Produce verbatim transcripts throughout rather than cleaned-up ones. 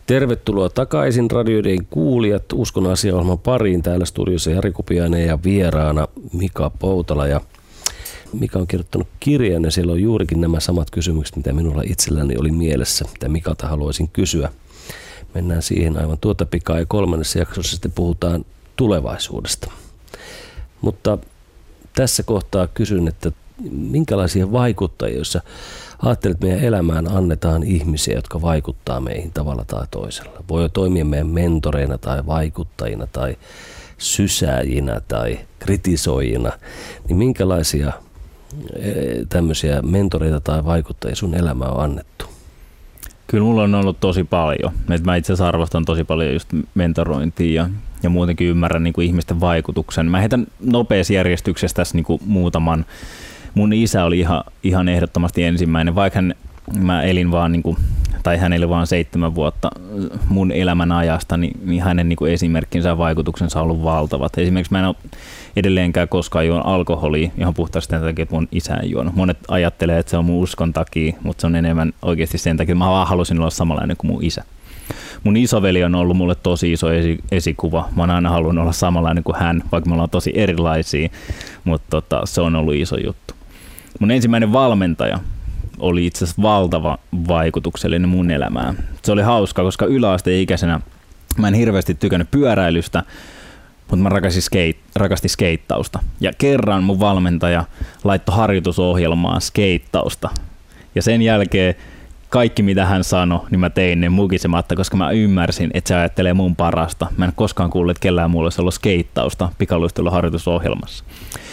Tervetuloa takaisin radioiden kuulijat Uskon asia-ohjelman pariin. Täällä studiossa Jari Kupiainen ja vieraana Mika Poutala. Ja Mika on kirjoittanut kirjan ja siellä on juurikin nämä samat kysymykset, mitä minulla itselläni oli mielessä, mitä Mikalta haluaisin kysyä. Mennään siihen aivan tuota pikaa ja kolmannessa jaksossa sitten puhutaan tulevaisuudesta. Mutta tässä kohtaa kysyn, että minkälaisia vaikuttajia, jos ajattelet, että meidän elämään annetaan ihmisiä, jotka vaikuttaa meihin tavalla tai toisella. Voi toimia meidän mentoreina tai vaikuttajina tai sysääjinä tai kritisoijina. Niin minkälaisia tämmöisiä mentoreita tai vaikuttajia sun elämään on annettu? Kyllä mulla on ollut tosi paljon. Mä itse asiassa arvostan tosi paljon just mentorointia ja, ja muutenkin ymmärrän niin kuin ihmisten vaikutuksen. Mä heitän nopeassa järjestyksessä tässä niin kuin muutaman. Mun isä oli ihan, ihan ehdottomasti ensimmäinen, vaikka hän, mä elin vaan, niin kuin, tai hän eli vaan seitsemän vuotta mun elämän ajasta, niin, niin hänen niin kuin esimerkkinsä ja vaikutuksensa on ollut valtavat. Esimerkiksi mä en ole edelleenkään koskaan juonut alkoholia ihan puhtaasti sen takia, että mun isä ei juonut. Monet ajattelee, että se on mun uskon takia, mutta se on enemmän oikeasti sen takia, että mä vaan halusin olla samanlainen kuin mun isä. Mun isoveli on ollut mulle tosi iso esi- esikuva. Mä oon aina halunnut olla samanlainen kuin hän, vaikka me ollaan tosi erilaisia, mutta tota, se on ollut iso juttu. Mun ensimmäinen valmentaja oli itse asiassa valtava vaikutuksellinen mun elämään. Se oli hauska, koska yläasteikäisenä mä en hirveästi tykännyt pyöräilystä, mutta mä rakastin, skate, rakastin skeittausta. Ja kerran mun valmentaja laittoi harjoitusohjelmaan skeittausta. Ja sen jälkeen kaikki mitä hän sanoi, niin mä tein ne mukisematta, koska mä ymmärsin, että se ajattelee mun parasta. Mä en koskaan kuullut, että kellään muulla olisi ollut skeittausta pikaluistelun harjoitusohjelmassa.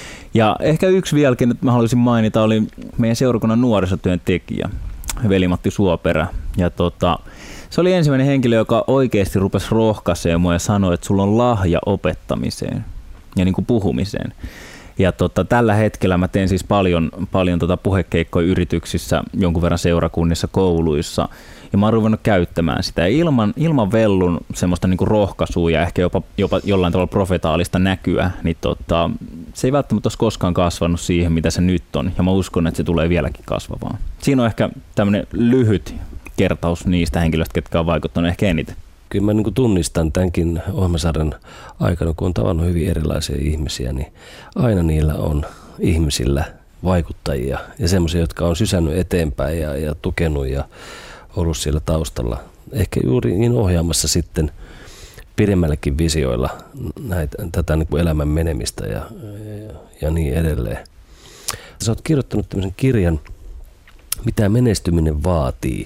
Ja ehkä yksi vieläkin, että mä haluaisin mainita, oli meidän seurakunnan nuorisotyöntekijä, Veli-Matti Suoperä. Ja tota, se oli ensimmäinen henkilö, joka oikeasti rupesi rohkaisemaan mua ja sanoi, että sulla on lahja opettamiseen ja niin kuin puhumiseen. Ja tota, tällä hetkellä mä teen siis paljon, paljon tota puhekeikkoja yrityksissä, jonkun verran seurakunnissa, kouluissa. Ja mä oon ruvennut käyttämään sitä. Ja ilman, ilman vellun semmoista niinku rohkaisua ja ehkä jopa, jopa jollain tavalla profetaalista näkyä, niin tota, se ei välttämättä olisi koskaan kasvanut siihen, mitä se nyt on. Ja mä uskon, että se tulee vieläkin kasvamaan. Siinä on ehkä tämmöinen lyhyt kertaus niistä henkilöistä, ketkä on vaikuttanut ehkä eniten. Kyllä mä niin tunnistan tämänkin ohjelmasarjan aikana, kun on tavannut hyvin erilaisia ihmisiä, niin aina niillä on ihmisillä vaikuttajia ja semmoisia, jotka on sysännyt eteenpäin ja, ja tukenut ja ollut siellä taustalla. Ehkä juuri niin ohjaamassa sitten pidemmällekin visioilla näitä, tätä niin kuin elämän menemistä ja, ja, ja niin edelleen. Sä oot kirjoittanut tämmöisen kirjan, mitä menestyminen vaatii.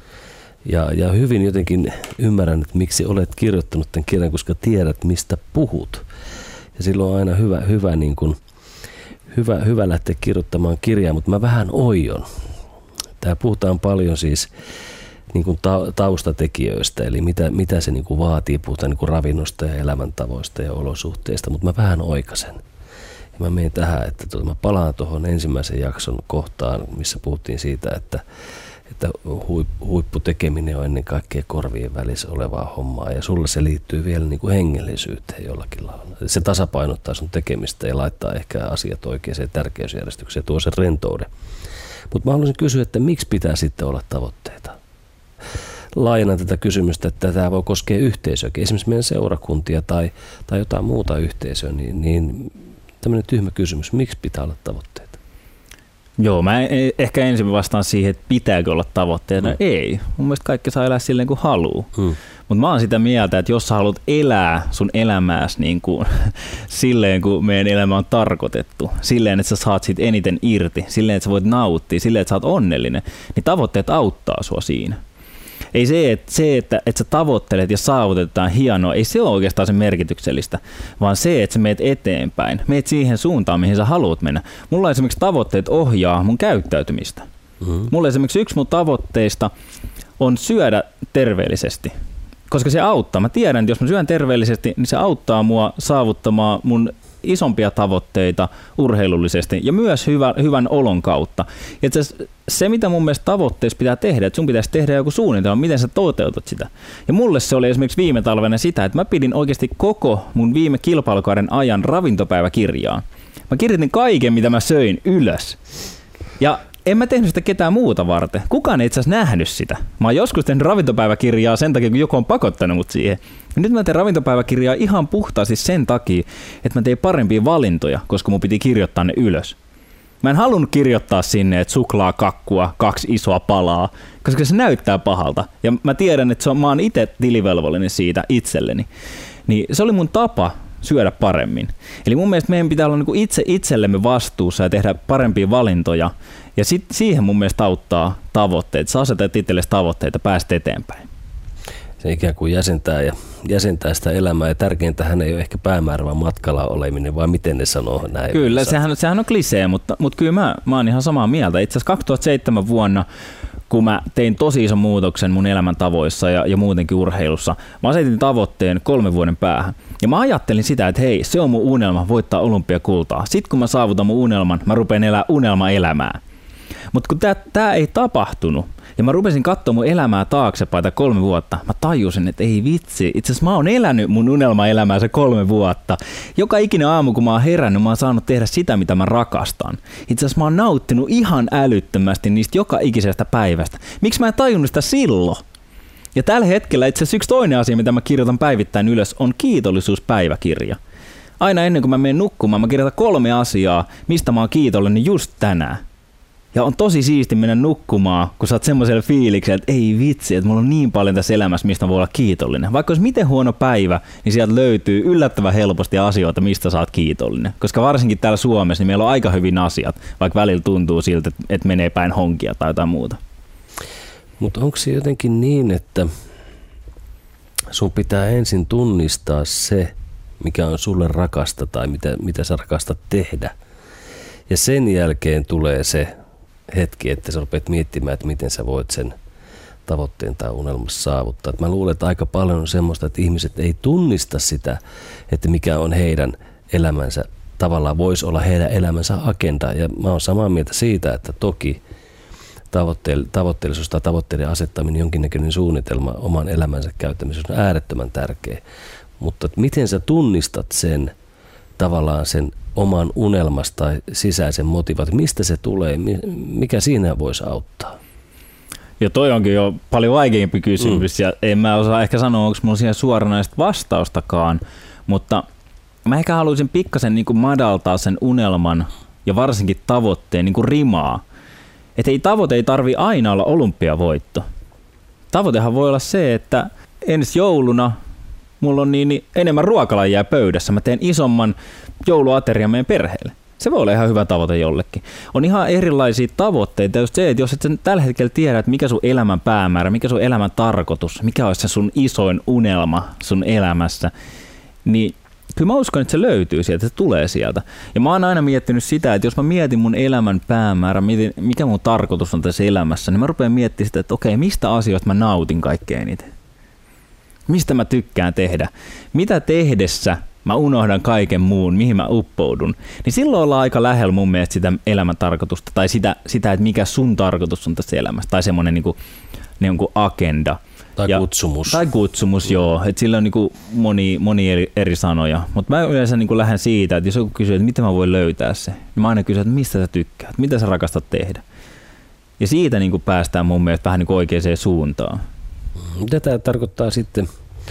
Ja, ja hyvin jotenkin ymmärrän, että miksi olet kirjoittanut tämän kirjan, koska tiedät, mistä puhut. Ja silloin on aina hyvä, hyvä, niin kuin, hyvä, hyvä lähteä kirjoittamaan kirjaa, mutta mä vähän oion. Tää puhutaan paljon siis niin kuin taustatekijöistä, eli mitä, mitä se niin kuin vaatii. Puhutaan niin kuin ravinnosta ja elämäntavoista ja olosuhteista, mutta mä vähän oikaisen. Ja mä menen tähän, että tuota, mä palaan tuohon ensimmäisen jakson kohtaan, missä puhuttiin siitä, että että huipputekeminen on ennen kaikkea korvien välissä olevaa hommaa ja sulle se liittyy vielä niin kuin hengellisyyteen jollakin lailla. Se tasapainottaa sun tekemistä ja laittaa ehkä asiat oikeaan tärkeysjärjestykseen ja tuo sen rentouden. Mutta mä haluaisin kysyä, että miksi pitää sitten olla tavoitteita? Laajennan tätä kysymystä, että tämä voi koskea yhteisöäkin, esimerkiksi meidän seurakuntia tai, tai jotain muuta yhteisöä, niin, niin tämmöinen tyhmä kysymys, miksi pitää olla tavoitteita? Joo, mä ehkä ensin vastaan siihen, että pitääkö olla tavoitteena. Mm. Ei. Mun mielestä kaikki saa elää silleen kuin haluaa. Mm. Mutta mä oon sitä mieltä, että jos sä haluat elää sun elämääsi niin kuin, silleen, kun meidän elämä on tarkoitettu, silleen, että sä saat siitä eniten irti, silleen, että sä voit nauttia, silleen, että sä oot onnellinen, niin tavoitteet auttaa sua siinä. Ei se, että, se, että, että sä tavoittelet ja saavutetaan hienoa, ei se ole oikeastaan se merkityksellistä, vaan se, että sä meet eteenpäin, meet siihen suuntaan, mihin sä haluat mennä. Mulla esimerkiksi tavoitteet ohjaa mun käyttäytymistä. Mm-hmm. Mulla esimerkiksi yksi mun tavoitteista on syödä terveellisesti, koska se auttaa. Mä tiedän, että jos mä syön terveellisesti, niin se auttaa mua saavuttamaan mun isompia tavoitteita urheilullisesti ja myös hyvä, hyvän olon kautta. Ja se, se, mitä mun mielestä tavoitteessa pitää tehdä, että sun pitäisi tehdä joku suunnitelma, miten sä toteutat sitä. Ja mulle se oli esimerkiksi viime talvena sitä, että mä pidin oikeasti koko mun viime kilpailukauden ajan ravintopäiväkirjaa. Mä kirjoitin kaiken, mitä mä söin ylös. Ja en mä tehnyt sitä ketään muuta varten. Kukaan ei itse asiassa nähnyt sitä. Mä oon joskus tehnyt ravintopäiväkirjaa sen takia, kun joku on pakottanut mut siihen. Ja nyt mä teen ravintopäiväkirjaa ihan puhtaasti sen takia, että mä tein parempia valintoja, koska mun piti kirjoittaa ne ylös. Mä en halunnut kirjoittaa sinne, että suklaa, kakkua, kaksi isoa palaa, koska se näyttää pahalta. Ja mä tiedän, että se on, mä oon itse tilivelvollinen siitä itselleni. Niin se oli mun tapa syödä paremmin. Eli mun mielestä meidän pitää olla niinku itse itsellemme vastuussa ja tehdä parempia valintoja. Ja sit siihen mun mielestä auttaa tavoitteet. Sä asetat itsellesi tavoitteita, pääset eteenpäin. Se ikään kuin jäsentää ja jäsentää sitä elämää. Ja tärkeintähän ei ole ehkä päämäärä, vaan matkalla oleminen, vai miten ne sanoo näin. Kyllä, sehän, sehän on klisee, mutta, mutta kyllä mä, mä oon ihan samaa mieltä. Itse asiassa kaksituhattaseitsemän vuonna, kun mä tein tosi ison muutoksen mun elämäntavoissa ja, ja muutenkin urheilussa, mä asetin tavoitteen kolmen vuoden päähän. Ja mä ajattelin sitä, että hei, se on mun unelma voittaa olympiakultaa. Sitten kun mä saavutan mun unelman, mä rupean elää unelma-elämää. Mutta kun tää, tää ei tapahtunut, ja mä rupesin katsoa mun elämää taaksepäin tai kolme vuotta, mä tajusin, että ei vitsi, itse asiassa mä oon elänyt mun unelma-elämää se kolme vuotta. Joka ikinen aamu, kun mä oon herännyt, mä oon saanut tehdä sitä, mitä mä rakastan. Itse asiassa mä oon nauttinut ihan älyttömästi niistä joka ikisestä päivästä. Miksi mä en tajunnut sitä silloin? Ja tällä hetkellä itse asiassa yksi toinen asia, mitä mä kirjoitan päivittäin ylös, on kiitollisuuspäiväkirja. Aina ennen kuin mä menen nukkumaan, mä kirjoitan kolme asiaa, mistä mä oon kiitollinen just tänään. Ja on tosi siisti mennä nukkumaan, kun sä oot semmoisella fiiliksellä, että ei vitsi, että mulla on niin paljon tässä elämässä, mistä voi olla kiitollinen. Vaikka olisi miten huono päivä, niin sieltä löytyy yllättävän helposti asioita, mistä sä oot kiitollinen. Koska varsinkin täällä Suomessa niin meillä on aika hyvin asiat, vaikka välillä tuntuu siltä, että menee päin honkia tai jotain muuta. Mutta onko se jotenkin niin, että sun pitää ensin tunnistaa se, mikä on sulle rakasta tai mitä, mitä sä rakastat tehdä. Ja sen jälkeen tulee se hetki, että sä rupeat miettimään, että miten sä voit sen tavoitteen tai unelmassa saavuttaa. Et mä luulen, että aika paljon on semmoista, että ihmiset ei tunnista sitä, että mikä on heidän elämänsä. Tavallaan voisi olla heidän elämänsä agenda. Ja mä oon samaa mieltä siitä, että toki tavoitteellisuus tai tavoitteiden asettaminen, jonkinnäköinen suunnitelma oman elämänsä käyttämisessä on äärettömän tärkeä. Mutta miten sä tunnistat sen tavallaan sen oman unelmasta tai sisäisen motivaation, mistä se tulee, mikä siinä voisi auttaa? Ja toi onkin jo paljon vaikeampi kysymys, mm. ja en mä osaa ehkä sanoa, onko mulla siihen suoranaista vastaustakaan, mutta mä ehkä haluaisin pikkasen niin kuin madaltaa sen unelman ja varsinkin tavoitteen niin kuin rimaa. Että ei tavoite ei tarvi aina olla olympiavoitto. Tavoitehan voi olla se, että ensi jouluna mulla on niin, niin enemmän ruokalajia pöydässä. Mä teen isomman jouluaterian meidän perheelle. Se voi olla ihan hyvä tavoite jollekin. On ihan erilaisia tavoitteita. Just se, että jos et sen tällä hetkellä tiedä, että mikä sun elämän päämäärä, mikä sun elämän tarkoitus, mikä olisi se sun isoin unelma sun elämässä, niin kyllä mä uskon, että se löytyy sieltä, se tulee sieltä. Ja mä oon aina miettinyt sitä, että jos mä mietin mun elämän päämäärä, mikä mun tarkoitus on tässä elämässä, niin mä rupean miettimään sitä, että okei, mistä asioista mä nautin kaikkein eniten? Mistä mä tykkään tehdä? Mitä tehdessä mä unohdan kaiken muun, mihin mä uppoudun? Niin silloin ollaan aika lähellä mun mielestä sitä elämän tarkoitusta tai sitä, sitä että mikä sun tarkoitus on tässä elämässä. Tai semmoinen niin kuin, niin kuin agenda. Tai ja, kutsumus. Tai kutsumus, joo. Että sillä on niin kuin moni, moni eri, eri sanoja. Mutta mä yleensä niin kuin lähden siitä, että jos joku kysyy, että miten mä voin löytää se, niin mä aina kysyn, että mistä sä tykkäät, mitä sä rakastat tehdä. Ja siitä niin kuin päästään mun mielestä vähän niin kuin oikeaan suuntaan. Mitä tämä tarkoittaa sitten,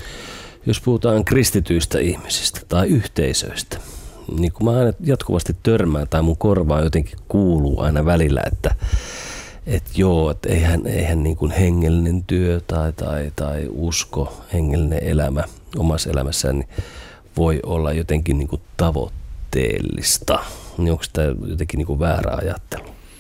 jos puhutaan kristityistä ihmisistä tai yhteisöistä? Niin kun mä aina jatkuvasti törmään tai mun korvaan jotenkin kuuluu aina välillä, että että joo, että eihän, eihän niin kuin hengellinen työ tai, tai, tai usko, hengellinen elämä omassa elämässään niin voi olla jotenkin niin kuin tavoitteellista. Niin onko tämä jotenkin niin kuin väärä ajattelu?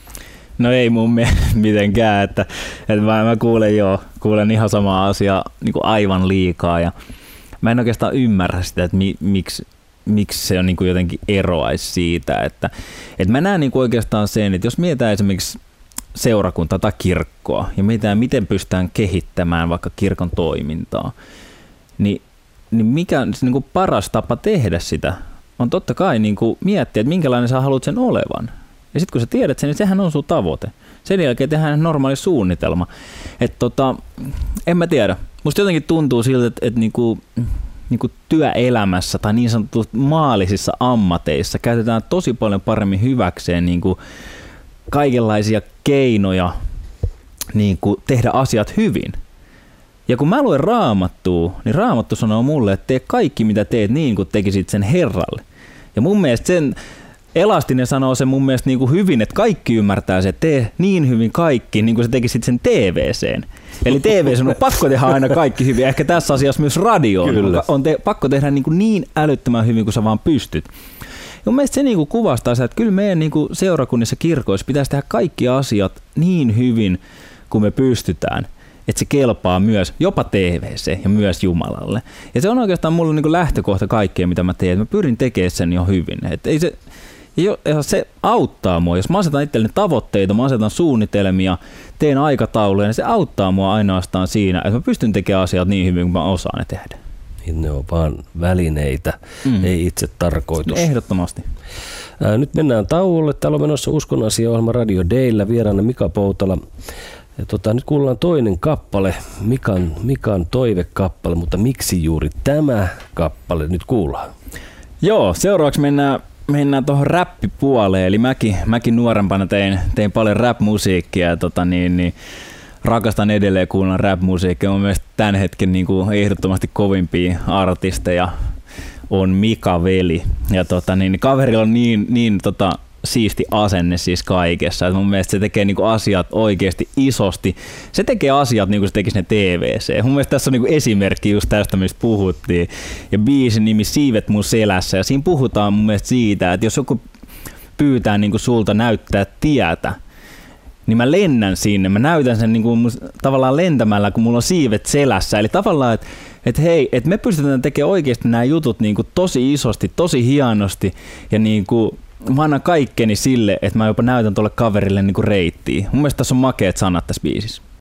No ei mun mielestä mitenkään, että, että mä, mä kuulen jo, kuulen ihan samaa asiaa niin kuin aivan liikaa ja mä en oikeastaan ymmärrä sitä, että mi, miksi, miksi se on niin kuin jotenkin eroaisi siitä, että, että mä näen niin kuin oikeastaan sen, että jos mietitään esimerkiksi seurakuntaa tai kirkkoa ja mietitään, miten pystytään kehittämään vaikka kirkon toimintaa, niin, niin mikä on se niin kuin paras tapa tehdä sitä on totta kai niin kuin miettiä, että minkälainen sä haluat sen olevan. Ja sitten kun sä tiedät sen, niin sehän on sun tavoite. Sen jälkeen tehdään normaali suunnitelma. Että tota, en mä tiedä. Musta jotenkin tuntuu siltä, että, että niinku, niinku työelämässä tai niin sanotusti maallisissa ammateissa käytetään tosi paljon paremmin hyväkseen niinku kaikenlaisia keinoja niin kuin tehdä asiat hyvin. Ja kun mä luen Raamattua, niin Raamattu sanoo mulle, että tee kaikki mitä teet niin kuin tekisit sen Herralle. Ja mun mielestä sen Elastinen sanoo sen mun mielestä niin kuin hyvin, että kaikki ymmärtää se, että tee niin hyvin kaikki, niin kuin sä tekisit sen T V-seen. Eli T V-sen on pakko tehdä aina kaikki hyvin. Ehkä tässä asiassa myös radio on te- pakko tehdä niin, kuin niin älyttömän hyvin kuin sä vaan pystyt. Ja mun mielestä se niin kuin kuvastaa sitä, että kyllä meidän niin kuin seurakunnissa kirkoissa pitäisi tehdä kaikki asiat niin hyvin kuin me pystytään, että se kelpaa myös jopa T V-se ja myös Jumalalle. Ja se on oikeastaan mulle niin kuin lähtökohta kaikkea, mitä mä teen. Mä pyrin tekemään sen jo hyvin. Että ei se, se auttaa mua. Jos mä asetan itselleni tavoitteita, mä asetan suunnitelmia, teen aikatauluja, niin se auttaa mua ainoastaan siinä, että mä pystyn tekemään asiat niin hyvin kuin mä osaan ne tehdä. Ne on vaan välineitä, mm. ei itse tarkoitus. Ehdottomasti. Ää, nyt mennään tauolle. Täällä on menossa Uskon asia-ohjelma Radio Dayllä. Vieraana Mika Poutala. Ja tota, nyt kuullaan toinen kappale, Mikan, Mikan toivekappale, mutta miksi juuri tämä kappale nyt kuullaan? Joo, seuraavaksi mennään, mennään tuohon räppipuoleen, eli mäkin, mäkin nuorempana tein, tein paljon rap-musiikkia ja tota niin, niin rakastan edelleen kuulla rap-musiikkia. Mun mielestä tämän hetken niin kuin ehdottomasti kovimpia artisteja on Mika Veli. Ja tota, niin, kaverilla on niin, niin tota, siisti asenne siis kaikessa. Et mun mielestä se tekee niinku asiat oikeasti isosti. Se tekee asiat niin kuin se tekisi ne T V-C. Mun mielestä tässä on niinku esimerkki just tästä, mistä puhuttiin. Ja biisin nimi Siivet mun selässä. Ja siinä puhutaan mun mielestä siitä, että jos joku pyytää niinku sulta näyttää tietä, niin mä lennän sinne. Mä näytän sen niinku tavallaan lentämällä, kun mulla on siivet selässä. Eli tavallaan, että et hei, et me pystytään tekemään oikeasti nämä jutut niinku tosi isosti, tosi hienosti. Ja niinku mä annan kaikkeni sille, että mä jopa näytän tuolle kaverille niinku reittiä. Mun mielestä tässä on makeat sanat tässä biisissä.